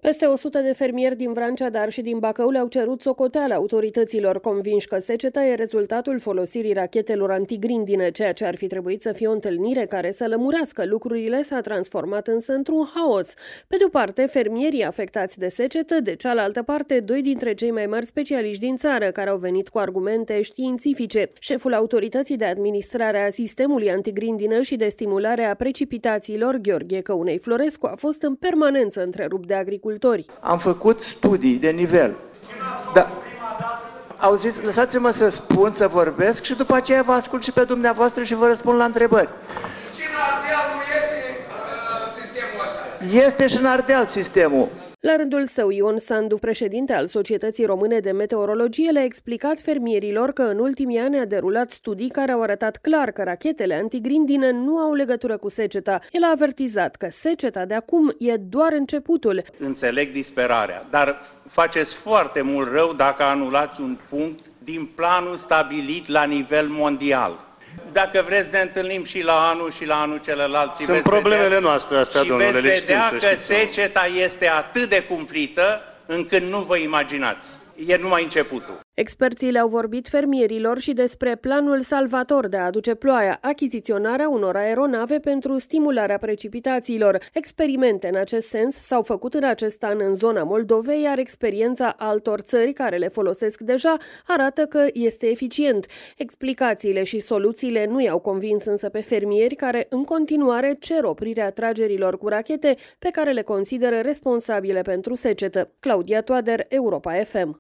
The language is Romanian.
Peste 100 de fermieri din Vrancea, dar și din Bacău le-au cerut socoteală autorităților, convinși că seceta e rezultatul folosirii rachetelor antigrindine. Ceea ce ar fi trebuit să fie o întâlnire care să lămurească lucrurile s-a transformat însă într-un haos. Pe de-o parte, fermierii afectați de secetă, de cealaltă parte, doi dintre cei mai mari specialiști din țară, care au venit cu argumente științifice. Șeful autorității de administrare a sistemului antigrindină și de stimulare a precipitațiilor, Gheorghe Căunei Florescu, a fost în permanență întrerupt de agricultori. Am făcut studii de nivel. Da. Auziți, lăsați-mă să spun, să vorbesc și după aceea vă ascult și pe dumneavoastră și vă răspund la întrebări. Și în Ardeal nu este sistemul ăsta? Este și în Ardeal sistemul. La rândul său, Ion Sandu, președinte al Societății Române de Meteorologie, le-a explicat fermierilor că în ultimii ani a derulat studii care au arătat clar că rachetele antigrindină nu au legătură cu seceta. El a avertizat că seceta de acum e doar începutul. Înțeleg disperarea, dar faceți foarte mult rău dacă anulați un punct din planul stabilit la nivel mondial. Dacă vreți, ne întâlnim și la anul celălalt. Sunt problemele noastre astea, domnule, le știm, și veți vedea că să știți. seceta este atât de cumplită încât nu vă imaginați. E numai începutul. Experții le-au vorbit fermierilor și despre planul salvator de a aduce ploaia, achiziționarea unor aeronave pentru stimularea precipitațiilor. Experimente în acest sens s-au făcut în acest an în zona Moldovei, iar experiența altor țări care le folosesc deja arată că este eficient. Explicațiile și soluțiile nu i-au convins însă pe fermieri, care în continuare cer oprirea tragerilor cu rachete pe care le consideră responsabile pentru secetă. Claudia Toader, Europa FM.